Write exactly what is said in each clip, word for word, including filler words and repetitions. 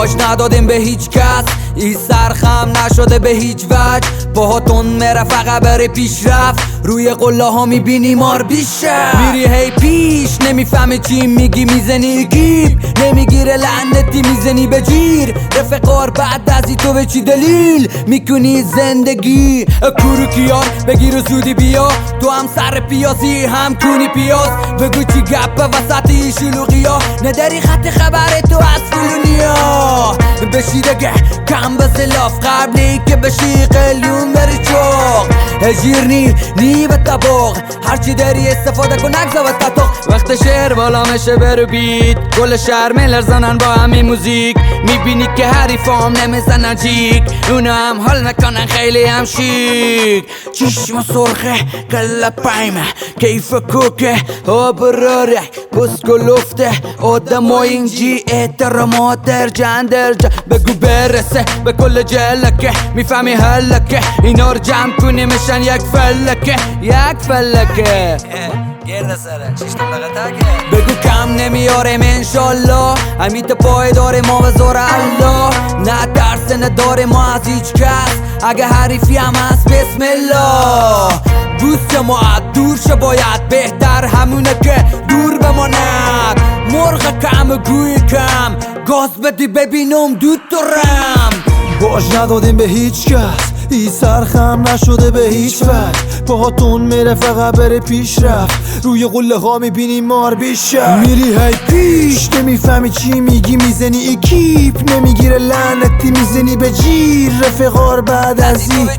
باج ندادیم به هیچ کس، این سرخم نشده به هیچ وجه. باهاتون میره فقط بره پیشرفت، روی قله ها میبینی مار بیشه. میری هی پیش نمیفهمی چی میگی، میزنی گیب نمیگیره لعنتی میزنی به جیر. رفقار بعد از تو به چی دلیل میکنی زندگی؟ کوروکیان بگیر و زودی بیا، تو هم سر پیازی هم کنی پیاز. بگو چی گپ وسطی شلوغی ها، نداری خط خبر تو از فلونیا. بشی دگه کم بزلاف قبلی که بشی قلیون بری چوق. هجیرنی نی به طباق، هرچی داری استفاده کن نگذا به تطاق. وقت شعر بالا میشه برو بیت، کل شهر میلرزنن با همین موزیک. میبینی که حریفام نمیزنن جیک، اونا هم حال میکنن خیلی هم شیک. چشم سرخه کل پایمه کیف کوکه ها براره بسکو لفته آدم ها اینجی احترامات درجن درجن. بگو برسه به کل جلکه میفهمی هلکه، اینا رو جمع کنی میشن یک فلکه یک فلکه. گرد سره ششتم دقیقه بگو کم نمیاریم انشالله، امیت پای داره ما به زور الله. نه ترس نداره ما از هیچ کس، اگه حریفی هم هست بسم الله. بوست ما دور شه باید، بهتر همونه که دور بماند. مرغ کم گوی کم گاز بدی ببینم دود دارم. باج ندادیم به هیچ کس، ای سرخم نشده به هیچ وجه. باهاتون میره فقط بره پیشرفت، روی قله ها میبینی مار بیشه. میری هی پیش نمیفهمی چی میگی، میزنی ای کیپ نمیگیره لعنتی میزنی به جیر. رفقار بعد از این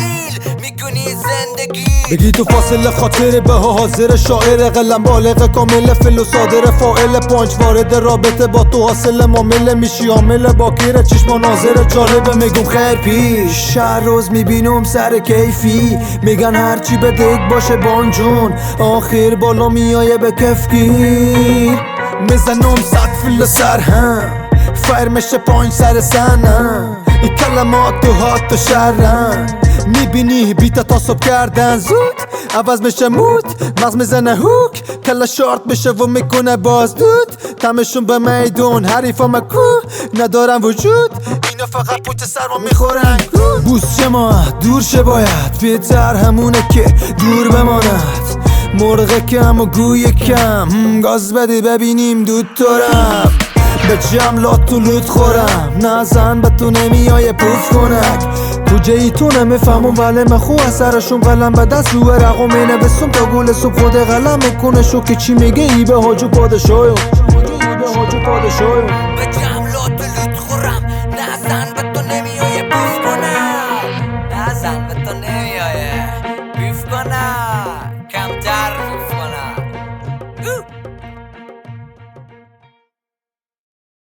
میکنی زندگی. بگی تو فاصله خاطر به حاضر شاعر قلم بالغ کامل فل و صادر فاعل پانچ وارد رابطه با تو حاصل معامله میشی عامل باکیر چشم و ناظر جالبه. میگم خیر پیش هر روز میبینم سر کیفی، میگن هرچی به دک باشه بانجون آخر بالا میایه به کفگیر. میزنم صد فل سر هم فایر میشه پانچ سر سنم، این کلمات تو هات و شرم. میبینی بیتا تاسب کردن زود عوض میشه مود، مغز میزنه هوک کلا شارت میشه و میکنه باز دود. تمشون به میدون حریفا مکو ندارن وجود، اینا فقط پوچه سرما میخورن. بوس ما دور شه باید، بهتر همونه که دور بماند. مرغ کم و گوی کم گاز بدی ببینیم دود دارم. به جملات تو لود خورم، نزن به تو نمیای پوف کنک. کجایی تو نمیفهمم ولی مخو اثرشون قلم به دست رو رقم مینویسم تا گل صبح خود قلم میکنه شو که چی میگه ای به حاجو پادشایم.